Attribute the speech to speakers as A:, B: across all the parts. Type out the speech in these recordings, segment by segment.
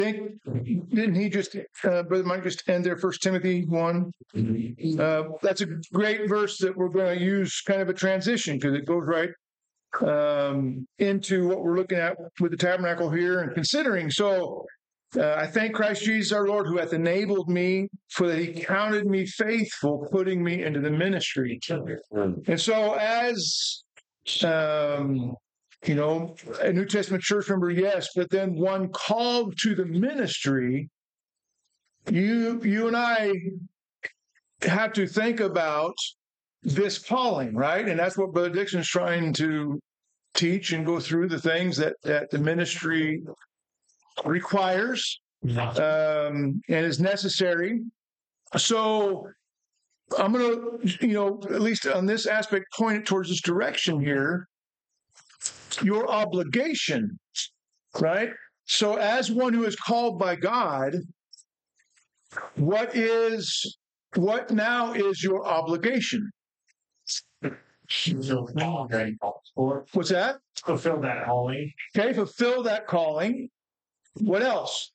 A: think, didn't he just, Brother Mike, just end there, 1 Timothy 1? That's a great verse that we're going to use kind of a transition because it goes right into what we're looking at with the tabernacle here and considering. So I thank Christ Jesus our Lord, who hath enabled me, for that he counted me faithful, putting me into the ministry. And so as a New Testament church member, yes, but then one called to the ministry, you and I have to think about this calling, right? And that's what Brother Dixon is trying to teach and go through the things that the ministry requires and is necessary. So I'm going to, at least on this aspect, point it towards this direction here. Your obligation, right? So as one who is called by God, what now is your obligation? What's that?
B: Fulfill that calling.
A: Okay, fulfill that calling. What else?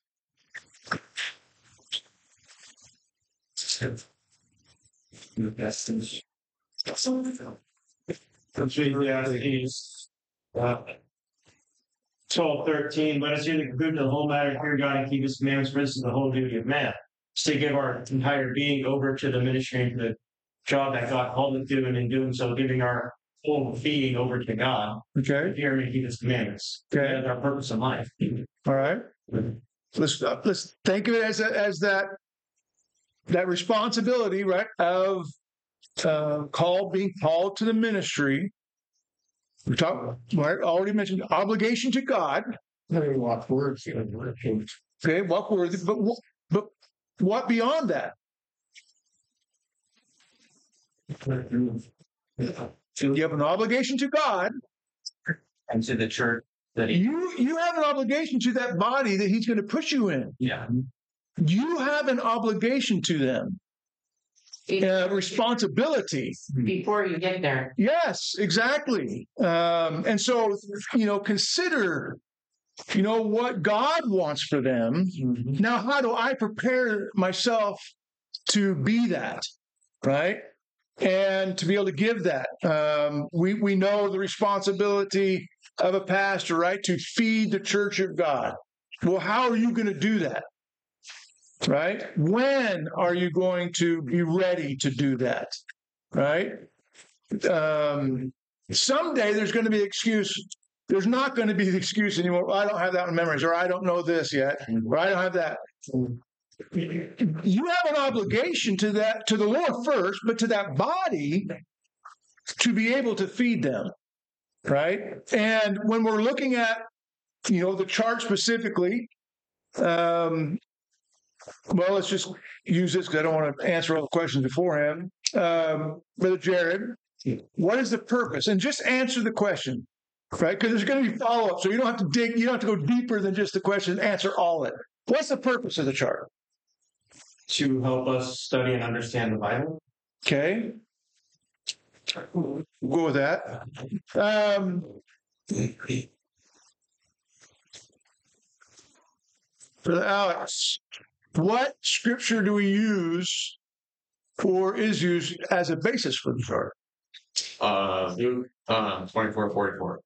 B: Ecclesiastes 12:13. Let us hear the conclusion of the whole matter, fear God and keep his commandments, for this is the whole duty of man. So to give our entire being over to the ministry and to the job that God called us to, and in doing so, giving our whole being over to God.
A: Okay.
B: Fear and keep his commandments.
A: Okay.
B: That's our purpose in life.
A: All right. Let's think of it as that responsibility, right, of being called to the ministry. We already mentioned obligation to God.
C: Okay, walk worthy,
A: but what beyond that? You have an obligation to God
B: And to the church that
A: you have an obligation to that body that he's going to put you in.
B: Yeah.
A: You have an obligation to them. Responsibility.
D: Before you get there.
A: Yes, exactly. And so, consider, what God wants for them.
B: Mm-hmm.
A: Now, how do I prepare myself to be that, right? And to be able to give that. We know the responsibility of a pastor, right? To feed the church of God. Well, how are you going to do that? Right? When are you going to be ready to do that? Right? Someday there's going to be an excuse. There's not going to be the excuse anymore. I don't have that in memories, or I don't know this yet, or I don't have that. You have an obligation to that, to the Lord first, but to that body to be able to feed them. Right? And when we're looking at, the chart specifically, well, let's just use this because I don't want to answer all the questions beforehand. Brother Jared, what is the purpose? And just answer the question, right? Because there's going to be follow-up, so you don't have to dig, you don't have to go deeper than just the question, answer all of it. What's the purpose of the chart?
B: To help us study and understand the Bible.
A: Okay. We'll go with that. Brother Alex, what scripture do we use or is used as a basis for the chart?
E: Luke 24:44.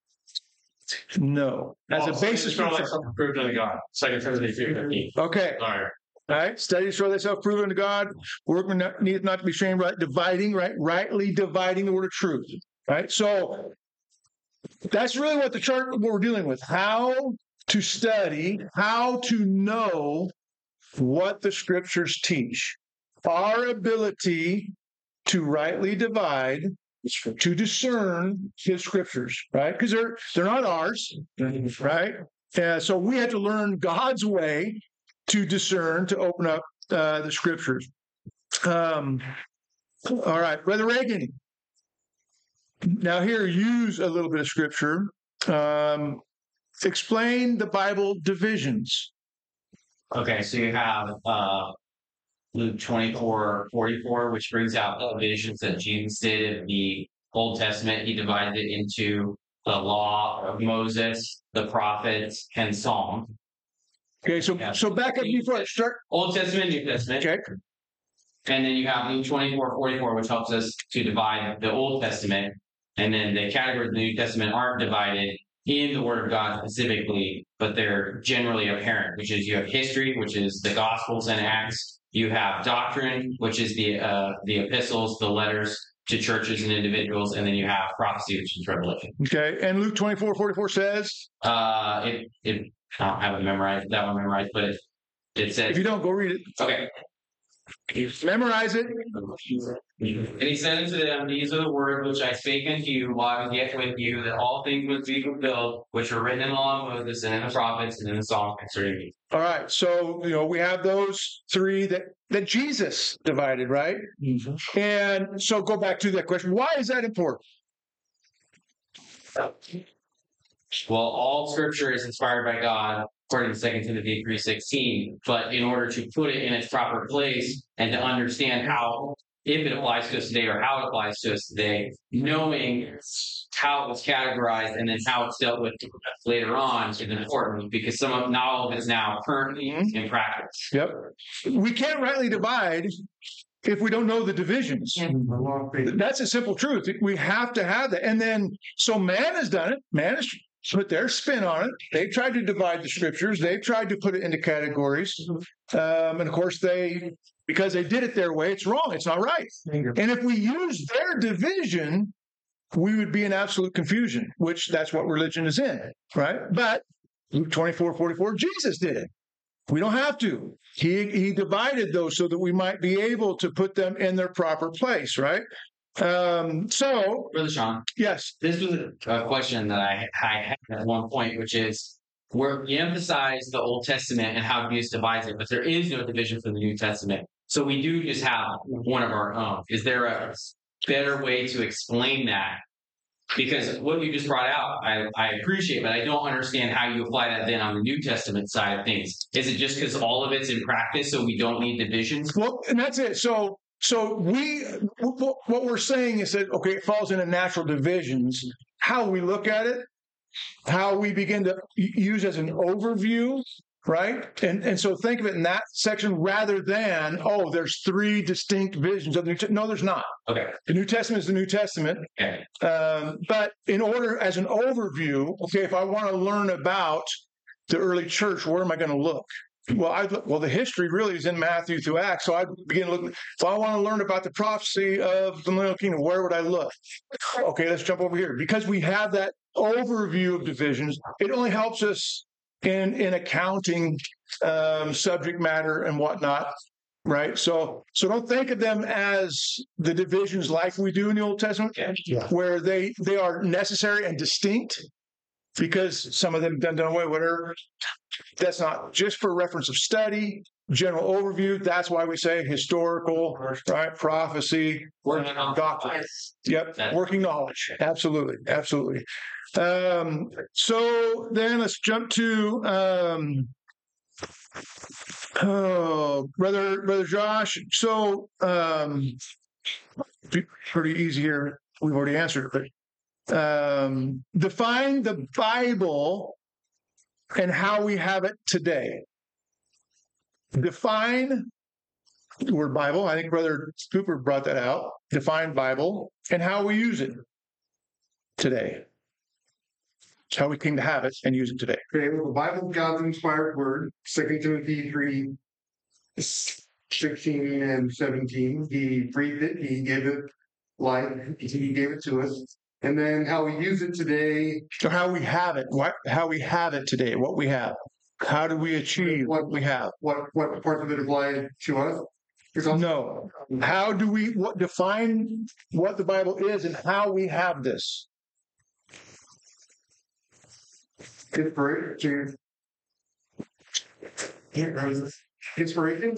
A: No. As a basis for the chart.
E: Proved unto God. 2 Timothy 3:15.
A: Okay.
E: All right.
A: All right. Study to show thyself proven to God. Workman needeth not to be ashamed, right? Dividing, right? Rightly dividing the word of truth. Right? So that's really what what we're dealing with. How to study, how to know what the scriptures teach. Our ability to rightly divide, to discern his scriptures, right? Because they're not ours, right? So we have to learn God's way to discern, to open up the scriptures. All right, Brother Reagan. Now here, use a little bit of scripture. Explain the Bible divisions.
F: Okay, so you have Luke 24:44, which brings out the divisions that Jesus did in the Old Testament. He divided it into the law of Moses, the prophets, and Psalm.
A: Okay, so back up before start.
F: Old Testament, New Testament.
A: Okay.
F: And then you have Luke 24:44, which helps us to divide the Old Testament. And then the categories of the New Testament aren't divided in the Word of God specifically, but they're generally apparent, which is you have history, which is the Gospels and Acts. You have doctrine, which is the epistles, the letters to churches and individuals, and then you have prophecy, which is Revelation.
A: Okay, and Luke 24:44 says,
F: I don't have it memorized, that one memorized, but it says,
A: if you don't, go read it.
F: okay.
A: Memorize it.
F: And he said unto them, these are the words which I spake unto you while I was yet with you, that all things must be fulfilled, which were written in the law of Moses and in the prophets and in the Psalms concerning me.
A: All right, so we have those three that Jesus divided, right? And so go back to that question. Why is that important?
F: Well, all scripture is inspired by God, according to 2 Timothy 3:16. But in order to put it in its proper place and to understand how, if it applies to us today or how it applies to us today, knowing how it was categorized and then how it's dealt with later on is important, because not all of it is now currently in practice.
A: Yep. We can't rightly divide if we don't know the divisions. That's a simple truth. We have to have that. And then, so man has done it. Man has put their spin on it. They've tried to divide the scriptures. They've tried to put it into categories. And of course, because they did it their way, it's wrong. It's not right. And if we use their division, we would be in absolute confusion, which that's what religion is in, right? But Luke 24:44, Jesus did it. We don't have to. He divided those so that we might be able to put them in their proper place, right? So,
F: Brother Sean,
A: yes.
F: this was a question that I had at one point, which is where we emphasize the Old Testament and how Jesus divides it, but there is no division for the New Testament. So we do just have one of our own. Is there a better way to explain that? Because what you just brought out, I appreciate, but I don't understand how you apply that then on the New Testament side of things. Is it just because all of it's in practice, so we don't need divisions?
A: Well, and that's it. So what we're saying is that, okay, it falls into natural divisions. How we look at it, how we begin to use as an overview, right? And so think of it in that section rather than, there's three distinct visions of the New Testament. No, there's not.
F: Okay.
A: The New Testament is the New Testament.
F: Okay.
A: But in order, as an overview, okay, if I want to learn about the early church, where am I going to look? Well, the history really is in Matthew through Acts. So I begin looking. If I want to learn about the prophecy of the millennial kingdom, where would I look? Okay, let's jump over here. Because we have that overview of divisions, it only helps us in accounting, subject matter and whatnot, right? So don't think of them as the divisions like we do in the Old Testament, where they are necessary and distinct, because some of them done away, whatever. That's not just for reference of study, general overview. That's why we say historical, right? Prophecy,
F: Working on
A: doctrine. Yep, working knowledge. Absolutely. So then let's jump to Brother Josh. So pretty easy here. We've already answered it, but define the Bible and how we have it today. Define the word Bible. I think Brother Cooper brought that out. Define Bible and how we use it today. It's how we came to have it and use it today.
C: Okay, well, the Bible is God's inspired word, 2 Timothy 3:16 and 17. He breathed it, he gave it life, he gave it to us. And then how we use it today.
A: So how we have it, how we have it today, what we have. How do we achieve what we have?
C: What parts of it apply to us?
A: No. How do we define what the Bible is and how we have this?
C: Inspiration. Inspiration.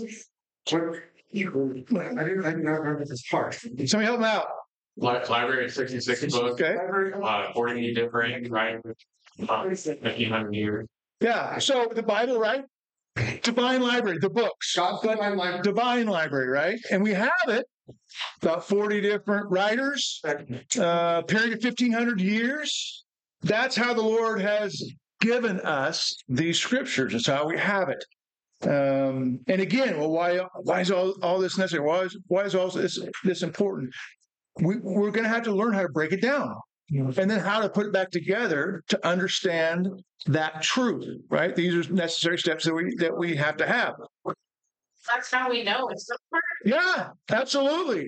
C: I do not remember this part.
A: Somebody help me out.
E: Library of 66 books,
A: Okay.
E: 40 different, right? 1,500 years.
A: Yeah. So the Bible, right? Divine library, the books.
C: God's divine library.
A: Divine library, right? And we have it. About 40 different writers, period of 1,500 years. That's how the Lord has given us these scriptures. It's how we have it. And again, well, why is all this necessary? Why is all this important? We're going to have to learn how to break it down, and then how to put it back together to understand that truth. Right? These are necessary steps that we have to have.
D: That's how we know it's the word.
A: Yeah, absolutely.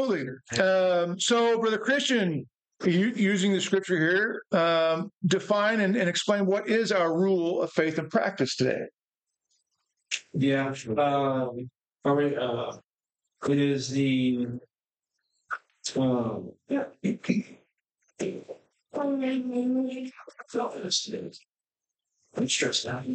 A: So, Brother Christian, using the scripture here, define and explain what is our rule of faith and practice today.
G: Yeah. It is the yeah. I'm stressed out.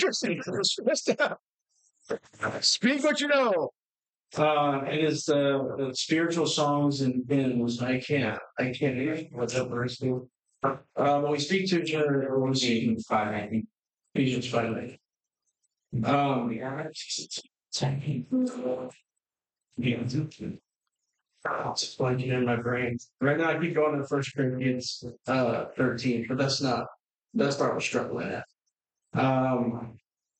A: Speak what you know.
G: It is the spiritual songs and hymns. I can't even what's up verse. When we speak to each other, when we speak Ephesians 5, I think. Ephesians 5, I think. It's blanking in my brain. Right now I keep going to 1 Corinthians 13, but that's not what we're struggling at. I'm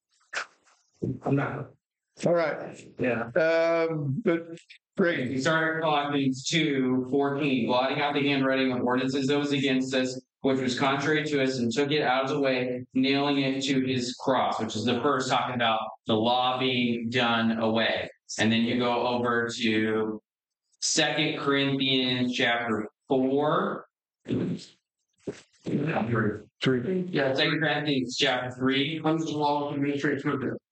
G: not.
A: All right.
G: Yeah.
A: But great.
F: We started Colossians 2:14, blotting out the handwriting of ordinances that was against us, which was contrary to us, and took it out of the way, nailing it to his cross, which is the verse talking about the law being done away. And then you go over to 2 Corinthians chapter 4.
A: Three.
F: Yeah, 2 Corinthians chapter 3.
C: Under the law of administration of death.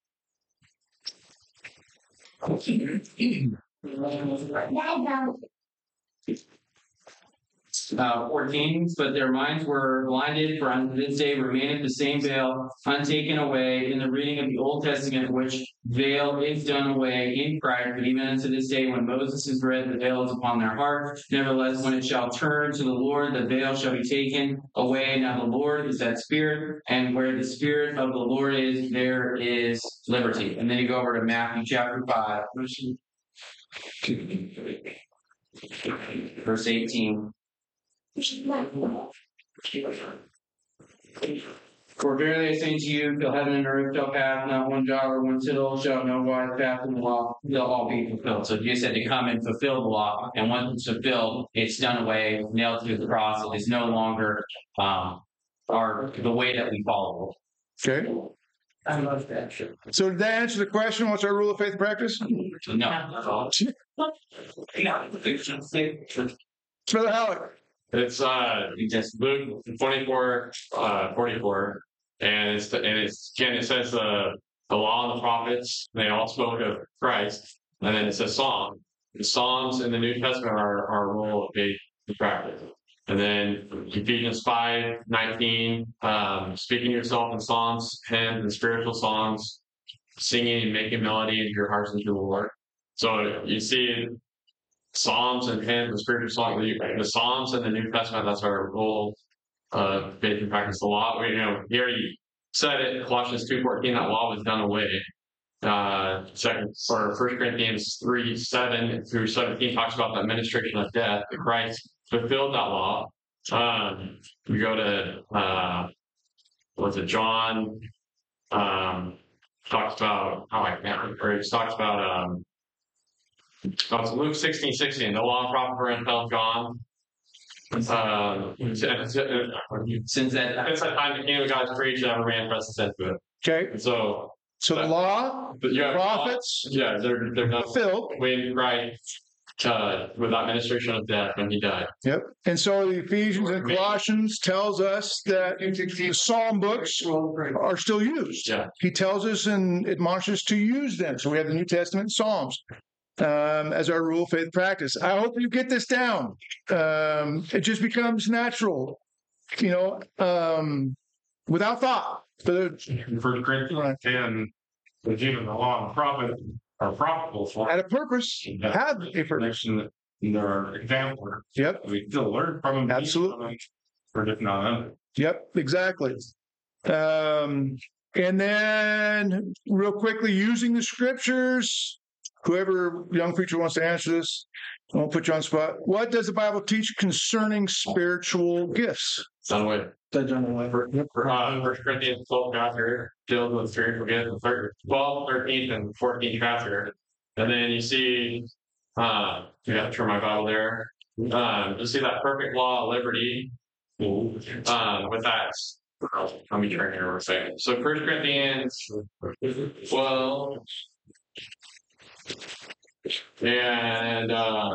F: Uh, 14, but their minds were blinded, for unto this day remaineth the same veil untaken away in the reading of the Old Testament, which veil is done away in Christ. But even unto this day, when Moses is read, the veil is upon their heart. Nevertheless, when it shall turn to the Lord, the veil shall be taken away. Now the Lord is that Spirit, and where the Spirit of the Lord is, there is liberty. And then you go over to Matthew chapter 5, verse 18. For verily I say unto you, till heaven and earth shall pass, not one jot or one tittle shall no wise pass in the law, they'll all be fulfilled. So Jesus said to come and fulfill the law, and once it's fulfilled, it's done away, nailed to the cross. It is no longer the way that we follow.
A: Okay.
G: I love that.
A: So did that answer the question? What's our rule of faith and practice?
F: No.
A: Brother Halleck.
E: It's Luke 24:44, and it says the law and the prophets, they all spoke of Christ, and then it says Psalm. The Psalms in the New Testament are our rule of faith and practice. And then Ephesians 5:19, speaking yourself in psalms, hymns, and spiritual songs, singing and making melody into your hearts unto the Lord. So you see Psalms and hymns and spiritual songs, the Psalms in the New Testament, that's our rule of faith and practice. The law, here you said it, Colossians 2:14, that law was done away. 1 Corinthians 3:7-17 talks about the administration of death. Christ fulfilled that law. We go to John talks about it's Luke 16:16. The law and prophet were until John. Since that time the kingdom of God is preached, every man presses into it.
A: Okay.
E: So
A: the law, the prophets,
E: they're not
A: fulfilled.
E: Waiting Christ without administration of death when he died.
A: Yep. And so the Ephesians and Colossians tells us that the Psalm books are still used.
E: Yeah.
A: He tells us and admonishes to use them. So we have the New Testament Psalms as our rule of faith practice. I hope you get this down. It just becomes natural, without thought.
H: First Corinthians 10, even the law and the prophet are profitable for
A: Had a purpose. Had a purpose.
H: There are examples.
A: Yep.
H: We still learn from them.
A: Absolutely.
H: Or if not under.
A: Yep, exactly. And then real quickly, using the scriptures. whoever young preacher wants to answer this, I won't put you on the spot. What does the Bible teach concerning spiritual gifts?
E: Done with.
G: Done away.
E: First Corinthians 12 chapter deals with spiritual gifts, the 12, 13th, and 14th chapter. And then you see, you got to turn my Bible there. You see that perfect law of liberty with that. Let me turn here for a second. So 1 Corinthians 12 and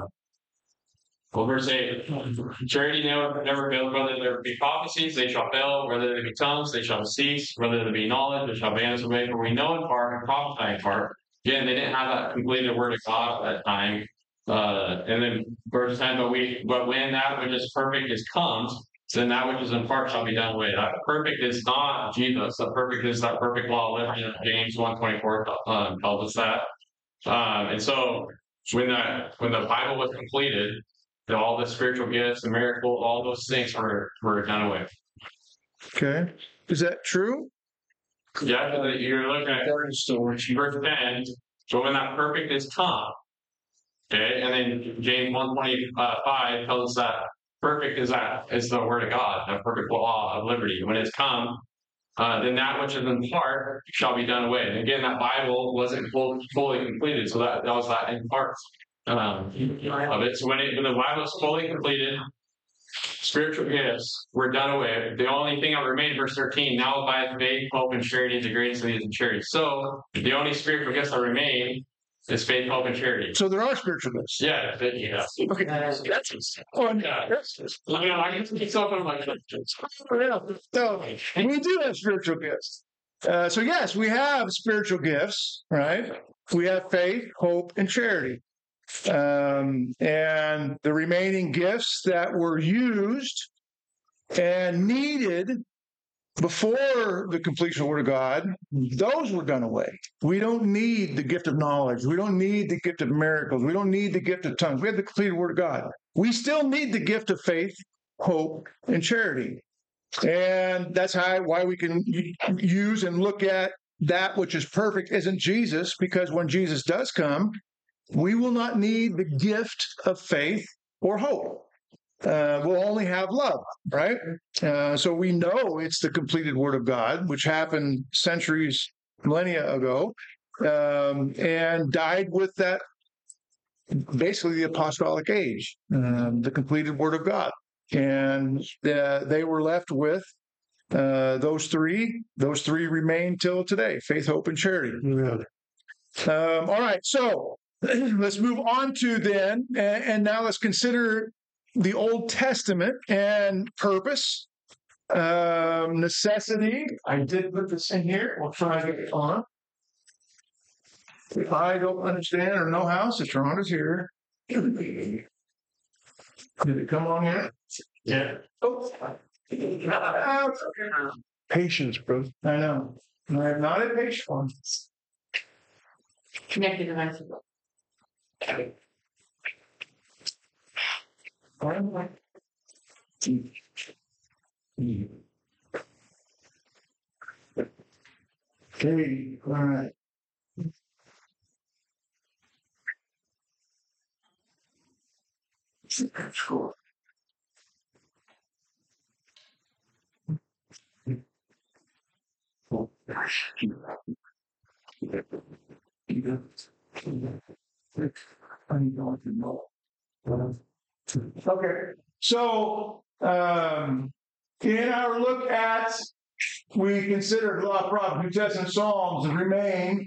E: verse 8. Charity never fails, whether there be prophecies, they shall fail, whether there be tongues, they shall cease, whether there be knowledge, they shall vanish away, for we know in part and prophesy in part. Again, they didn't have that completed word of God at that time. And then verse 10, but when that which is perfect is comes, then that which is in part shall be done away. That perfect is not Jesus. The perfect is that perfect law of liberty. James 1:24 tells us that. And so when the Bible was completed, all the spiritual gifts, the miracles, all those things were done away.
A: Okay. Is that true?
E: Yeah, you're looking at verse 10. So when that perfect is come, okay, and then James 1:25 tells us that perfect is the word of God, the perfect law of liberty. When it's come, then that which is in part shall be done away. And again, that Bible wasn't fully completed, so that was that in part of it. So when the Bible is fully completed, spiritual gifts were done away. The only thing that remained, verse 13, now by faith, hope, and charity is the greatest of these and charity. So the only spiritual gifts that remain is faith, hope, and charity.
A: So there are spiritual gifts.
E: Yeah.
A: Okay.
E: Oh, yeah. I can speak something like that.
A: So we do have spiritual gifts. So yes, we have spiritual gifts, right? We have faith, hope, and charity. And the remaining gifts that were used and needed before the completion of the Word of God, those were done away. We don't need the gift of knowledge. We don't need the gift of miracles. We don't need the gift of tongues. We have the completed Word of God. We still need the gift of faith, hope, and charity. And that's why we can use and look at that which is perfect isn't Jesus, because when Jesus does come, we will not need the gift of faith or hope. We'll only have love, right? So we know it's the completed Word of God, which happened centuries, millennia ago, and died with that, basically the apostolic age, the completed Word of God. And they were left with those three. Those three remain till today: faith, hope, and charity. All right, so let's move on to then, and now let's consider the Old Testament and purpose, necessity. I did put this in here. We'll try to get it on. If I don't understand or know how, Sister Rhonda's here. Did it come on yet?
B: Yeah.
A: Oh. Patience, bro. I know. I have not had patience.
D: Connected to my
A: Okay, all right. Sure. Okay, so in our look at, we consider the law, prophets, New Testament, Psalms, and remain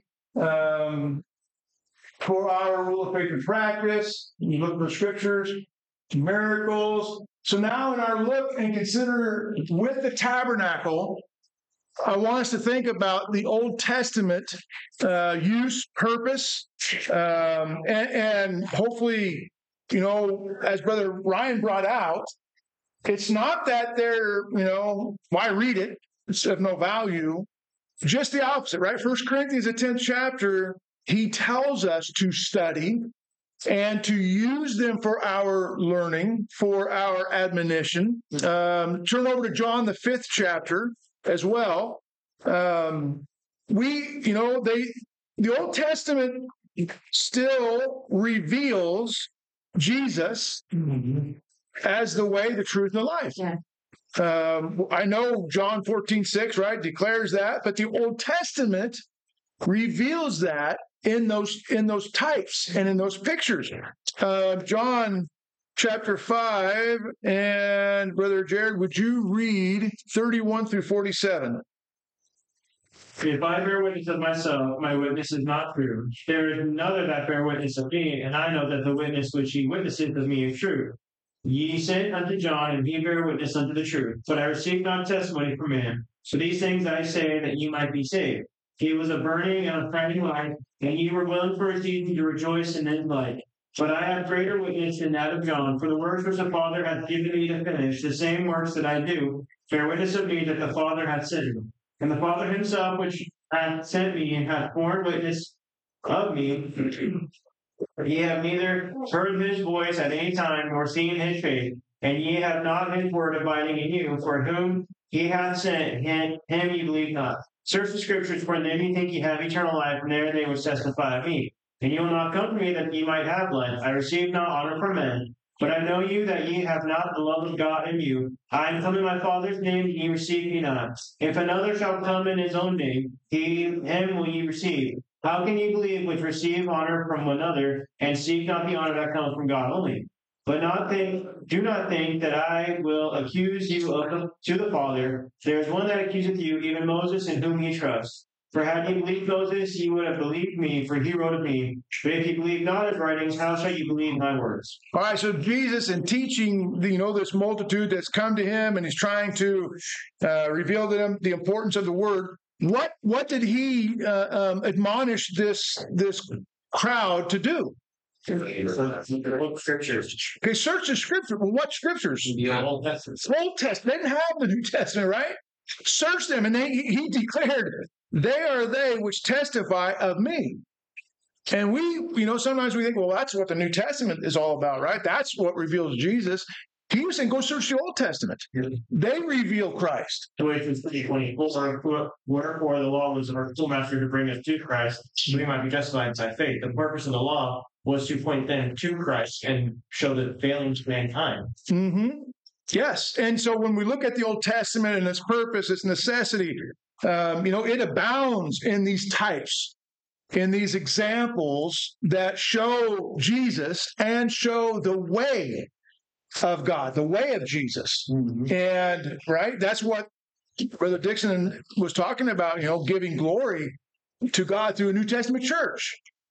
A: for our rule of faith and practice. You look for scriptures, miracles. So now in our look and consider with the tabernacle, I want us to think about the Old Testament use, purpose, and hopefully, you know, as Brother Ryan brought out, it's not that they're, you know, why read it? It's of no value. Just the opposite, right? 1 Corinthians, the 10th chapter, he tells us to study and to use them for our learning, for our admonition. Turn over to John, the 5th chapter as well. The Old Testament still reveals Jesus as the way, the truth, and the life.
D: Yeah.
A: I know John 14:6, right, declares that, but the Old Testament reveals that in those types and in those pictures. John chapter 5, and Brother Jared, would you read 31 through 47?
B: If I bear witness of myself, my witness is not true. There is another that bear witness of me, and I know that the witness which he witnesses of me is true. Ye sent unto John, and he bare witness unto the truth. But I received not testimony from man. So these things I say, that ye might be saved. He was a burning and a friendly light, and ye were willing for a season to rejoice in his light. But I have greater witness than that of John, for the works which the Father hath given me to finish, the same works that I do, bear witness of me that the Father hath sent me. And the Father himself, which hath sent me, and hath borne witness of me, ye have neither heard his voice at any time, nor seen his face, and ye have not his word abiding in you, for whom he hath sent, him ye believe not. Search the scriptures, for in them ye think ye have eternal life, and there they will testify of me. And ye will not come to me that ye might have life. I receive not honor from men, but I know you that ye have not the love of God in you. I am come in my Father's name, and ye receive me not. If another shall come in his own name, him will ye receive. How can ye believe which receive honor from another, and seek not the honor that comes from God only? But do not think that I will accuse you to the Father. There is one that accuseth you, even Moses, in whom ye trust. For had ye believed Moses, ye would have believed me, for he wrote of me. But if ye believe not his writings, how shall ye believe my words?
A: All right, so Jesus, in teaching, this multitude that's come to him, and he's trying to reveal to them the importance of the word. What did he admonish this crowd to do?
B: Look scriptures.
A: Okay, search the scripture. Well, what scriptures?
B: The Old Testament.
A: Old Testament. They didn't have the New Testament, right? Search them, and he declared, "They are they which testify of me." And we, sometimes we think, well, that's what the New Testament is all about, right? That's what reveals Jesus. He was saying, go search the Old Testament. They reveal Christ.
B: Galatians 3:24, wherefore the law was our schoolmaster to bring us to Christ, so we might be justified by faith. The purpose of the law was to point them to Christ and show the failings of mankind.
A: Mm-hmm. Yes. And so when we look at the Old Testament and its purpose, its necessity, it abounds in these types, in these examples that show Jesus and show the way of God, the way of Jesus. Mm-hmm. And that's what Brother Dixon was talking about, giving glory to God through a New Testament church.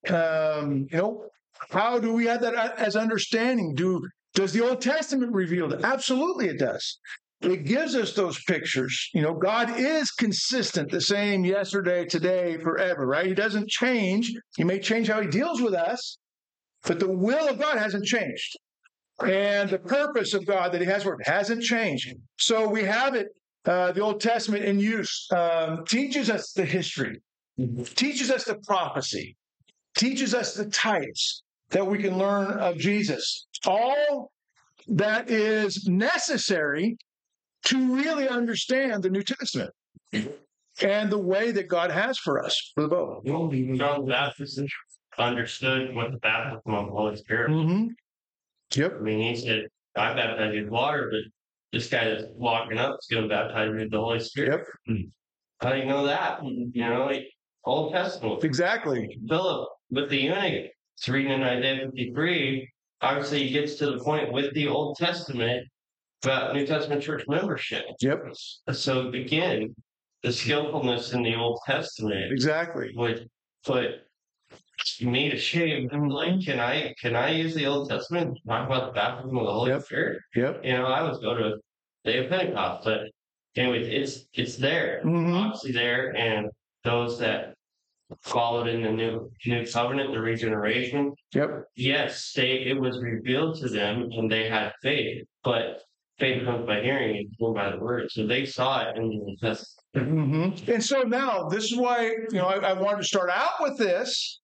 A: How do we have that as understanding? Does the Old Testament reveal that? Absolutely it does. It gives us those pictures. God is consistent, the same yesterday, today, forever, right? He doesn't change. He may change how he deals with us, but the will of God hasn't changed. And the purpose of God that he has for it hasn't changed. So we have it, the Old Testament in use, teaches us the history, teaches us the prophecy, teaches us the types that we can learn of Jesus. All that is necessary to really understand the New Testament and the way that God has for us for the both.
B: John the Baptist understood what the baptism of the Holy Spirit was.
A: Mm-hmm. Yep.
B: I mean, he said, I baptize you with water, but this guy that's walking up is going to baptize you with the Holy Spirit.
A: Yep.
B: How do you know that? Old Testament.
A: Exactly.
B: Philip, with the eunuch, it's reading in Isaiah 53, obviously he gets to the point with the Old Testament about New Testament church membership.
A: Yep.
B: So again, the skillfulness in the Old Testament
A: Exactly
B: would put me to shame. I'm like, can I use the Old Testament to talk about the baptism of the Holy Spirit?
A: Yep.
B: I was go to Day of Pentecost, but anyways, it's there, obviously there, and those that followed in the new covenant, the regeneration.
A: Yep.
B: Yes, it was revealed to them, and they had faith, but faith comes by hearing and hearing by the word. So they saw it in the New Testament.
A: Mm-hmm. And so now this is why I wanted to start out with this.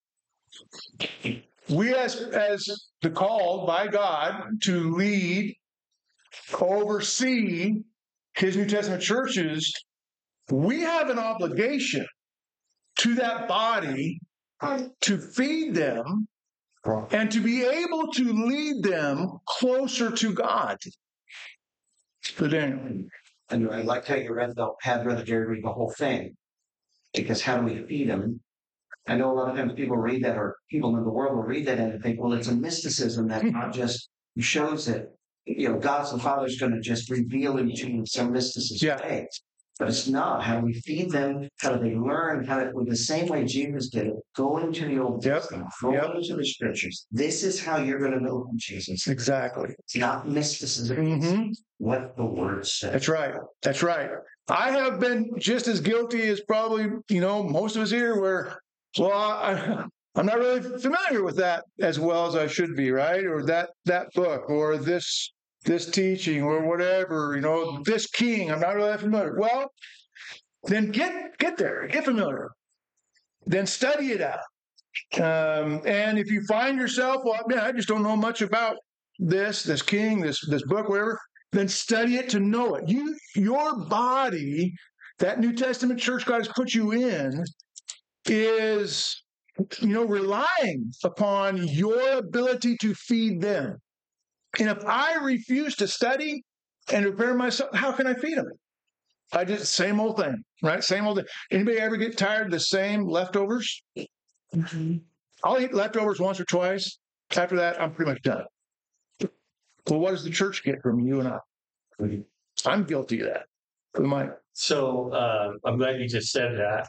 A: We as the called by God to lead, oversee his New Testament churches, we have an obligation to that body to feed them and to be able to lead them closer to God. So Daniel.
I: And I liked how you had Brother Jerry read the whole thing. Because how do we feed them? I know a lot of times people read that, or people in the world will read that and think, well, it's a mysticism that not just shows that, God the Father is going to just reveal him to some mysticism way. But it's not. How do we feed them? How do they learn? With the same way Jesus did it, go into the Old Testament, go into the Scriptures. This is how you're going to know who Jesus is.
A: Exactly.
I: It's not mysticism.
A: Mm-hmm.
I: It's what the Word says.
A: That's right. That's right. I have been just as guilty as probably, most of us here where, I'm not really familiar with that as well as I should be, right? Or that book or this teaching or whatever, this king, I'm not really that familiar. Well, then get there, get familiar. Then study it out. And if you find yourself, I just don't know much about this king, this book, whatever, then study it to know it. Your body, that New Testament church God has put you in, is, relying upon your ability to feed them. And if I refuse to study and prepare myself, how can I feed them? I just, same old thing, right? Same old thing. Anybody ever get tired of the same leftovers? Mm-hmm. I'll eat leftovers once or twice. After that, I'm pretty much done. Well, what does the church get from you and I? I'm guilty of that. Who am I?
J: So I'm glad you just said that.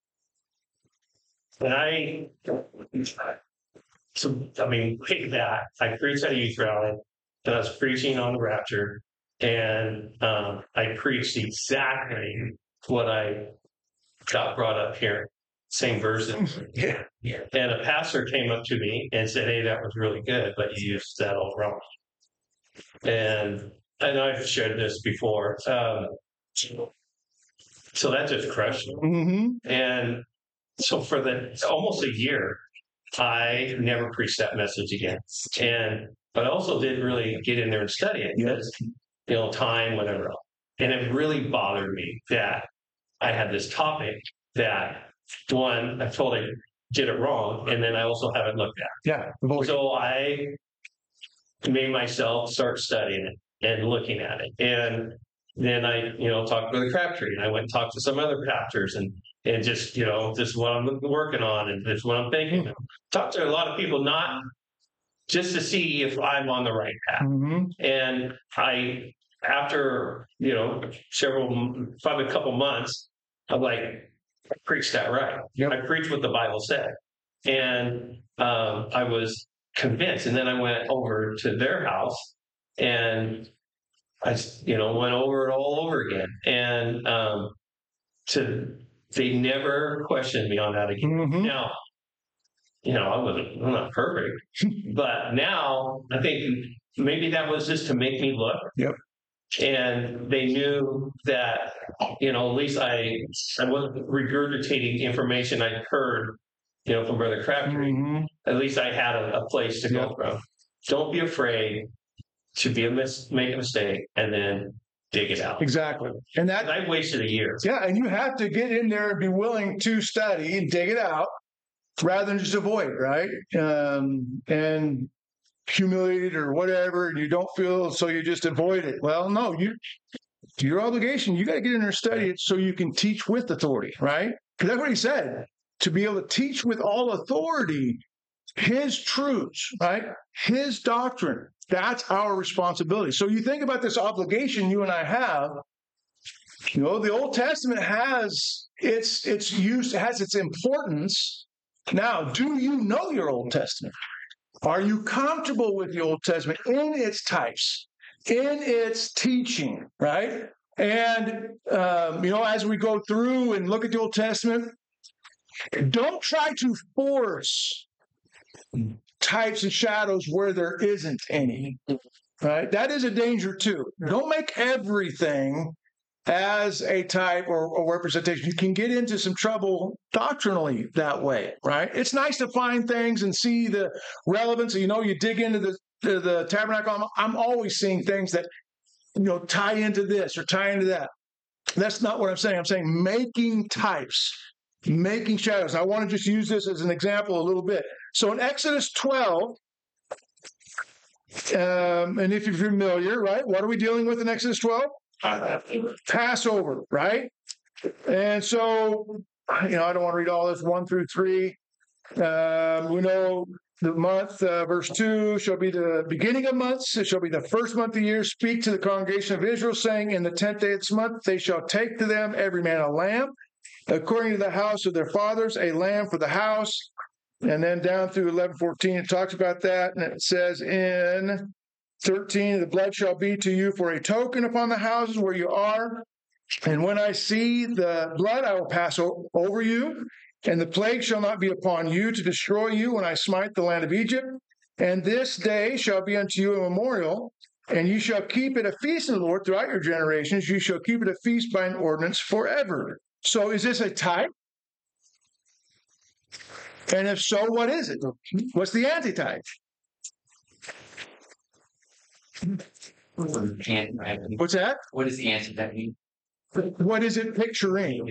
J: Way back, I preached at a youth rally, and I was preaching on the rapture, and I preached exactly what I got brought up here, same verses.
A: Yeah.
J: And a pastor came up to me and said, "Hey, that was really good, but you used that all wrong." And I've shared this before. So that just crushed me.
A: Mm-hmm.
J: And so for almost a year, I never preached that message again. But I also didn't really get in there and study it because, time, whatever else. And it really bothered me that I had this topic that, one, I told I did it wrong, and then I also haven't looked at.
A: Yeah.
J: So I made myself start studying it and looking at it. And then I, talked to the Crabtree, and I went and talked to some other pastors and just, this is what I'm working on, and this is what I'm thinking. Talked to a lot of people, not just to see if I'm on the right path.
A: Mm-hmm.
J: And after, probably a couple months, I'm like, I preached that right.
A: Yep.
J: I preached what the Bible said. And I was convinced. And then I went over to their house and I, went over it all over again. And they never questioned me on that again.
A: Mm-hmm.
J: Now, I'm not perfect, but now I think maybe that was just to make me look.
A: Yep.
J: And they knew that, at least I wasn't regurgitating information I'd heard, from Brother Crabtree.
A: Mm-hmm.
J: At least I had a place to go from. Don't be afraid to make a mistake and then dig it out.
A: Exactly. And that
J: I wasted a year.
A: Yeah, and you have to get in there and be willing to study and dig it out rather than just avoid it, right? And humiliated or whatever, and you don't feel, so you just avoid it. Well, no, your obligation, you got to get in there and study it so you can teach with authority, right? Because that's what he said, to be able to teach with all authority his truths, right? His doctrine. That's our responsibility. So you think about this obligation you and I have. The Old Testament has its use, has its importance. Now, do you know your Old Testament? Are you comfortable with the Old Testament in its types, in its teaching, right? And, as we go through and look at the Old Testament, don't try to force types and shadows where there isn't any, right? That is a danger too. Don't make everything as a type or representation. You can get into some trouble doctrinally that way, right? It's nice to find things and see the relevance. You dig into the tabernacle. I'm always seeing things that, tie into this or tie into that. That's not what I'm saying. I'm saying making types making shadows. I want to just use this as an example a little bit. So in Exodus 12, and if you're familiar, right, what are we dealing with in Exodus 12? Passover, right? And so, I don't want to read all this 1 through 3. We know the month, verse 2, shall be the beginning of months. It shall be the first month of the year. Speak to the congregation of Israel, saying, in the 10th day of this month, they shall take to them every man a lamb, according to the house of their fathers, a lamb for the house. And then down through 11:14, it talks about that. And it says in 13, the blood shall be to you for a token upon the houses where you are. And when I see the blood, I will pass over you. And the plague shall not be upon you to destroy you when I smite the land of Egypt. And this day shall be unto you a memorial, and you shall keep it a feast of the Lord throughout your generations. You shall keep it a feast by an ordinance forever. So is this a type? And if so, what is it? What's the antitype? What's that?
F: What does the antitype mean?
A: What is it picturing?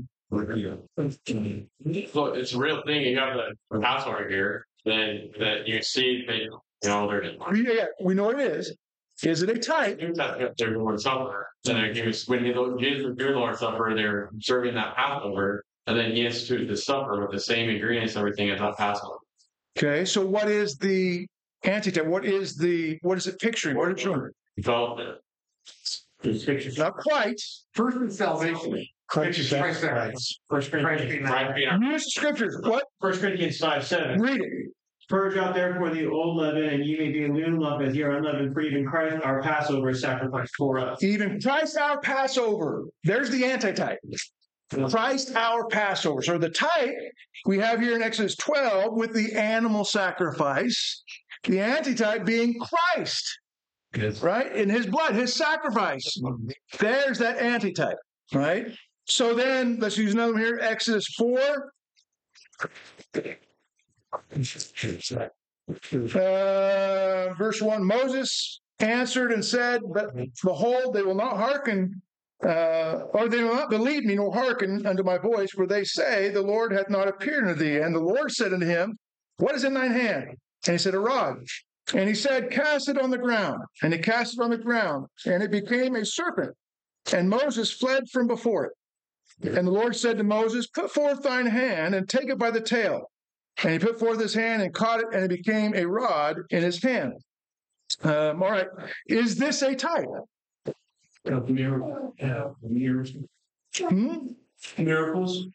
E: So it's a real thing. You have the Passover here, then that you see that there's
A: Yeah, we know what it is. Is it a type?
E: they're doing Lord's Supper. And when Jesus was doing the Lord's Supper, they're serving that Passover, and then he instituted the supper with the same ingredients, everything as that Passover.
A: Okay, so what is the antitype? What is it picturing? What is it showing?
E: Development.
A: Not quite.
C: First is salvation.
A: Christ is
C: sacrifice.
B: First Corinthians,
A: Use the scriptures. What?
B: 1 Corinthians 5:7.
A: Read it.
B: Purge out therefore the old leaven, and ye may be new lump as ye are unleavened, for even Christ our Passover is sacrificed for us.
A: Even Christ our Passover. There's the antitype. Christ our Passover. So the type we have here in Exodus 12 with the animal sacrifice, the antitype being Christ. Right? In his blood, his sacrifice. There's that antitype. Right? So then, let's use another one here. Exodus 4. Verse 1, Moses answered and said, but behold, they will not hearken, or they will not believe me, nor hearken unto my voice, for they say, the Lord hath not appeared unto thee. And the Lord said unto him, what is in thine hand? And he said, a rod. And he said, cast it on the ground. And he cast it on the ground, and it became a serpent. And Moses fled from before it. And the Lord said to Moses, put forth thine hand, and take it by the tail. And he put forth his hand and caught it, and it became a rod in his hand. All right. Is this a type?
G: Miracles. Miracles.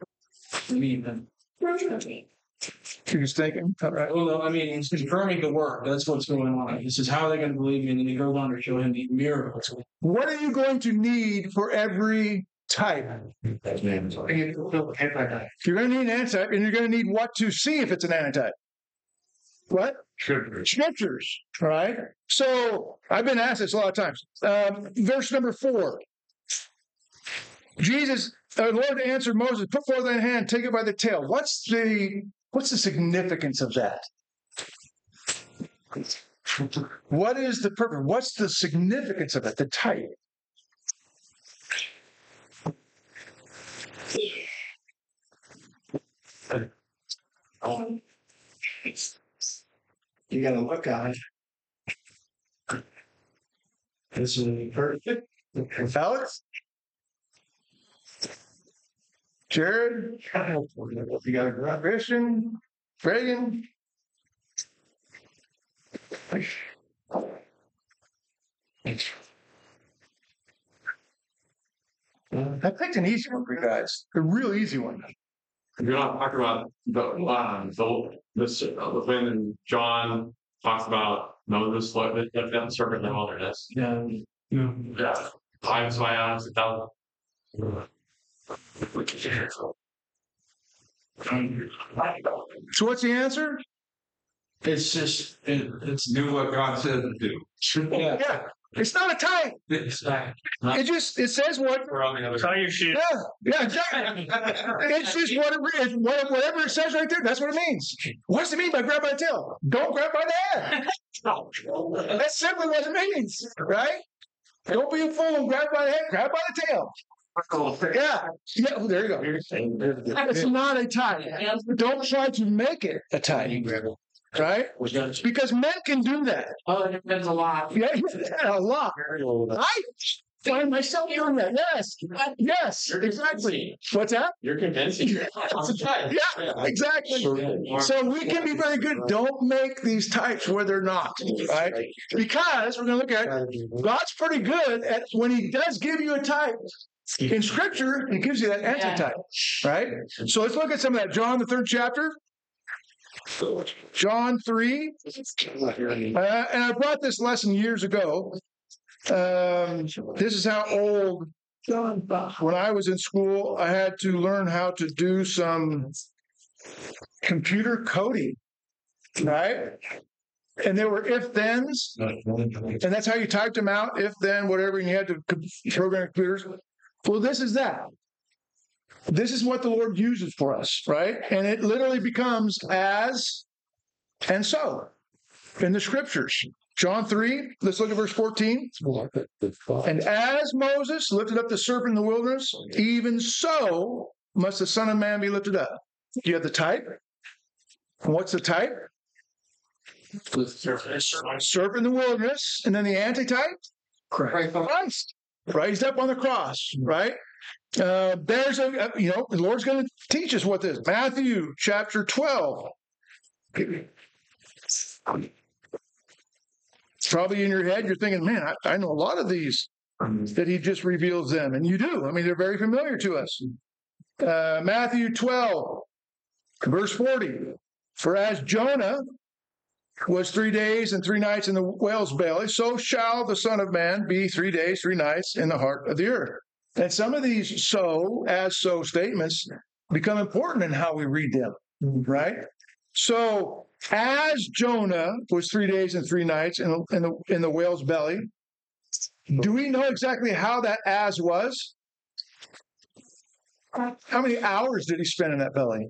A: You're just thinking, all right.
G: Well, no, I mean, he's confirming the work. That's what's going on. This is how they're going to believe me. And then he goes on to show him the miracles.
A: What are you going to need for every type? You're going to need an antitype, and you're going to need what to see if it's an antitype? What? Scriptures. All right. So I've been asked this a lot of times. Verse number 4. Jesus, the Lord answered Moses, put forth thine hand, take it by the tail. What's the significance of that? What is the purpose? What's the significance of it? The type.
G: You got to look at it. This is perfect.
A: Alex? Jared? You got a Christian? Reagan? I picked an easy one for you guys. A real easy one.
E: You're not talking about when John talks about Moses left that serpent in the wilderness.
G: Yeah.
E: Yeah. Times my eyes, 1,000.
A: So what's the answer?
G: It's just, it's
H: Do what God said to do.
G: yeah.
A: Yeah. It's not a type. It says what.
J: We're on the other side. Your shoe.
A: Yeah, exactly. It's just whatever it says right there. That's what it means. What does it mean by grab by the tail? Don't grab by the head. That's simply what it means, right? Don't be a fool and grab by the head. Grab by the tail. Yeah, there you go. It's not a type. Don't try to make it a type, right? Because men can do that.
D: Oh, it depends a lot.
A: Yeah, a lot. I find myself doing that. Yes, exactly. What's that?
E: You're convincing.
A: Yeah, exactly. So we can be very good. Don't make these types where they're not, right? Because we're going to look at God's pretty good at when He does give you a type. In Scripture, He gives you that antitype, right? So let's look at some of that. John, the 3rd chapter. John 3. And I brought this lesson years ago. This is how old. When I was in school, I had to learn how to do some computer coding, right? And there were if-thens, and that's how you typed them out, if-then, whatever, and you had to program computers. Well, this is that. This is what the Lord uses for us, right? And it literally becomes as and so in the Scriptures. John 3, let's look at verse 14. And as Moses lifted up the serpent in the wilderness, even so must the Son of Man be lifted up. You have the type. And what's the type? Serpent in the wilderness. And then the antitype? Christ. Raised up on the cross, right? There's the Lord's going to teach us what this is. Matthew chapter 12. It's probably in your head. You're thinking, man, I know a lot of these that He just reveals them. And you do. I mean, they're very familiar to us. Matthew 12, verse 40. For as Jonah was 3 days and 3 nights in the whale's belly, so shall the Son of Man be 3 days, 3 nights in the heart of the earth. And some of these so statements become important in how we read them, right? So, as Jonah was 3 days and 3 nights in the whale's belly, do we know exactly how that as was? How many hours did he spend in that belly?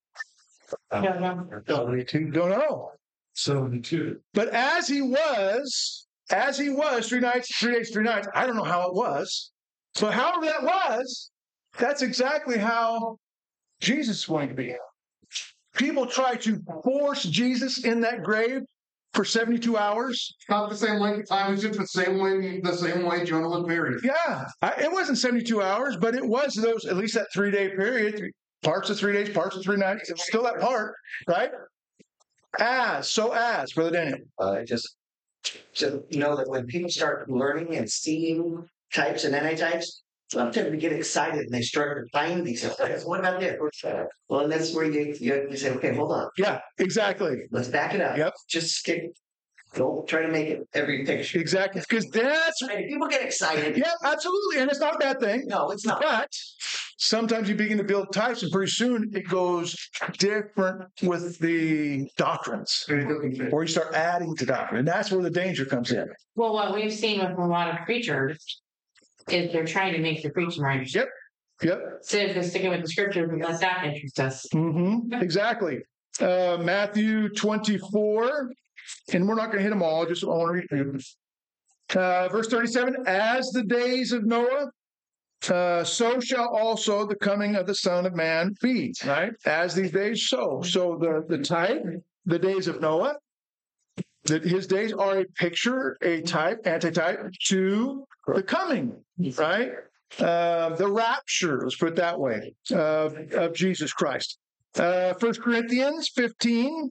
A: Don't know.
H: 72.
A: But as he was 3 nights, 3 days, 3 nights, I don't know how it was. So however that was, that's exactly how Jesus is going to be. People try to force Jesus in that grave for 72 hours.
C: Not the same length of time. It's just the same way Jonah was buried.
A: Yeah, it wasn't 72 hours, but it was those, at least that 3-day period, parts of 3 days, parts of 3 nights. It was still that part, right? As, Brother Daniel.
I: Just know that when people start learning and seeing types and antitypes, some tend to get excited and they start to find these. What about this? Well, and that's where you say, okay, hold on.
A: Yeah, exactly.
I: Let's back it up.
A: Yep.
I: Just don't try to make it every picture.
A: Exactly. Because that's...
I: People get excited.
A: Yeah, absolutely. And it's not a bad thing.
I: No, it's not.
A: But sometimes you begin to build types and pretty soon it goes different with the doctrines. Or you start adding to doctrine. And that's where the danger comes in.
D: Well, what we've seen with a lot of preachers is they're trying to make the preaching right.
A: Yep.
D: Instead of sticking with the Scripture, but let that interest us.
A: Mm-hmm. Exactly. Matthew 24. And we're not going to hit them all. Just I want to read verse 37. As the days of Noah, so shall also the coming of the Son of Man be. Right? As these days, so. So the type, the days of Noah, that his days are a picture, a type, antitype to the coming. Right? The rapture, let's put it that way, of Jesus Christ. 1 Corinthians 15.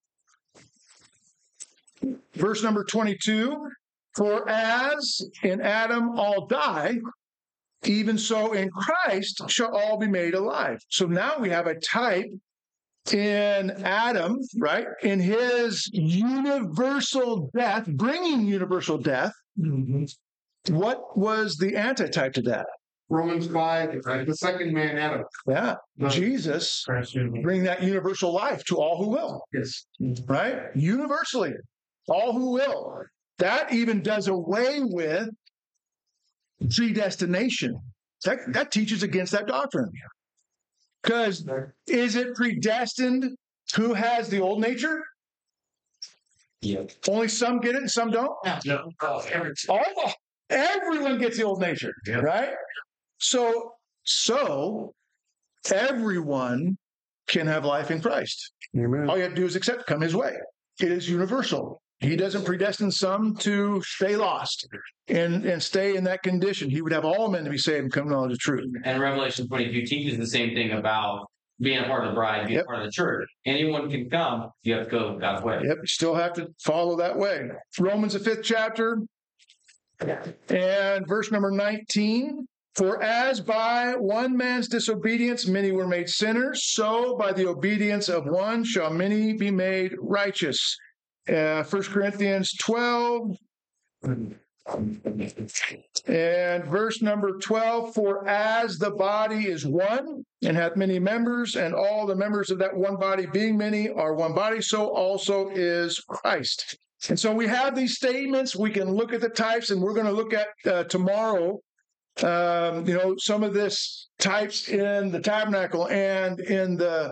A: Verse number 22, for as in Adam all die, even so in Christ shall all be made alive. So now we have a type in Adam, right? In his universal death, bringing universal death. What was the antitype to that?
C: Romans 5, the second man Adam.
A: Yeah, Jesus bring that universal life to all who will.
C: Yes.
A: Right? Universally. All who will. That even does away with predestination. That teaches against that doctrine. Because is it predestined who has the old nature?
I: Yeah.
A: Only some get it and some don't?
D: No.
A: Everyone gets the old nature, right? So everyone can have life in Christ. All you have to do is accept, come his way. It is universal. He doesn't predestine some to stay lost and stay in that condition. He would have all men to be saved and come to knowledge of truth.
F: And Revelation 22 teaches the same thing about being a part of the bride, being a part of the church. Anyone can come. You have to go God's way.
A: Yep, you still have to follow that way. Romans, the 5th chapter, and verse number 19. For as by one man's disobedience many were made sinners, so by the obedience of one shall many be made righteous. 1 Corinthians 12 and verse number 12. For as the body is one and hath many members, and all the members of that one body being many are one body, so also is Christ. And so we have these statements. We can look at the types, and we're going to look at tomorrow some of this types in the tabernacle and in the,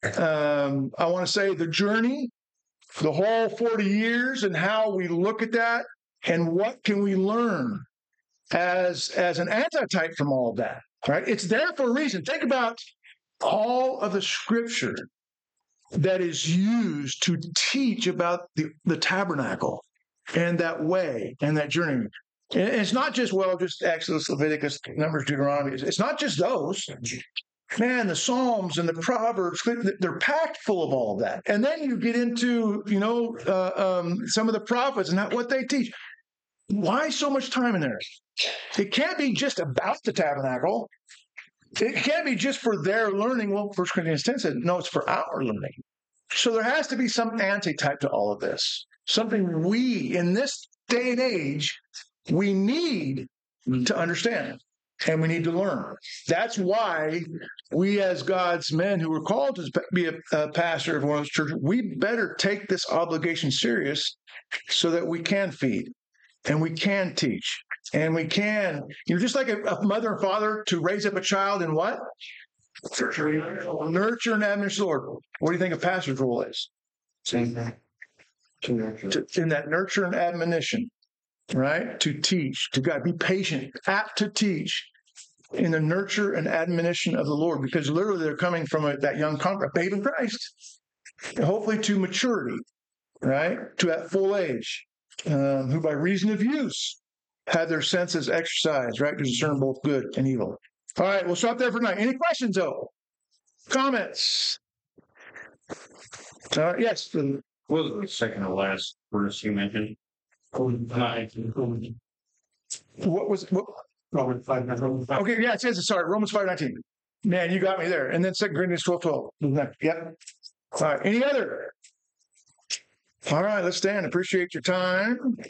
A: I want to say the journey, the whole 40 years, and how we look at that and what can we learn as an antitype from all of that, right? It's there for a reason. Think about all of the scripture that is used to teach about the tabernacle and that way and that journey. And it's not just, just Exodus, Leviticus, Numbers, Deuteronomy. It's not just those. Man, the Psalms and the Proverbs, they're packed full of all of that. And then you get into, some of the prophets and what they teach. Why so much time in there? It can't be just about the tabernacle. It can't be just for their learning. Well, 1 Corinthians 10 said, no, it's for our learning. So there has to be some antitype to all of this. Something we, in this day and age, we need to understand and we need to learn. That's why we, as God's men who were called to be a pastor of one of those churches, we better take this obligation serious so that we can feed and we can teach and we can, just like a mother and father to raise up a child in what? Nurture and admonish the Lord. What do you think a pastor's role is? Same thing. In that nurture and admonition. Right? To teach, to God, be patient, apt to teach in the nurture and admonition of the Lord, because literally they're coming from that young convert, babe in Christ, and hopefully to maturity, right? To that full age, who by reason of use have their senses exercised, right? To discern both good and evil. All right, we'll stop there for tonight. Any questions, though? Comments? Yes.
H: What was the second to last verse you mentioned?
A: What was what?
G: Romans 5:19.
A: Okay, yeah, it says, Romans 5:19. Man, you got me there. And then 2 Corinthians 12:12. Yep. All right, any other? All right, let's stand. Appreciate your time.